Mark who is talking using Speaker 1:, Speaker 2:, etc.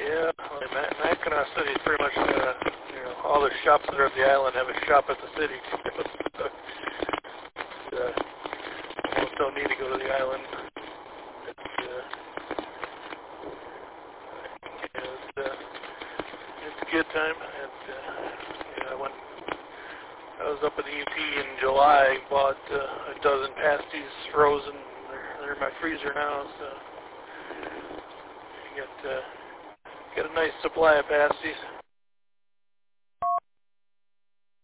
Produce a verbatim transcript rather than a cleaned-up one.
Speaker 1: Yeah, well, Ma- Mackinac City is pretty much, uh, you know, all the shops that are at the island have a shop at the city. So, uh, almost don't need to go to the island. It's, uh, you know, it's, uh, it's a good time. And, uh, you know, when I was up at the U P in July, bought uh, a dozen pasties frozen. They're, they're in my freezer now, so you get, uh, get a nice supply of pasties.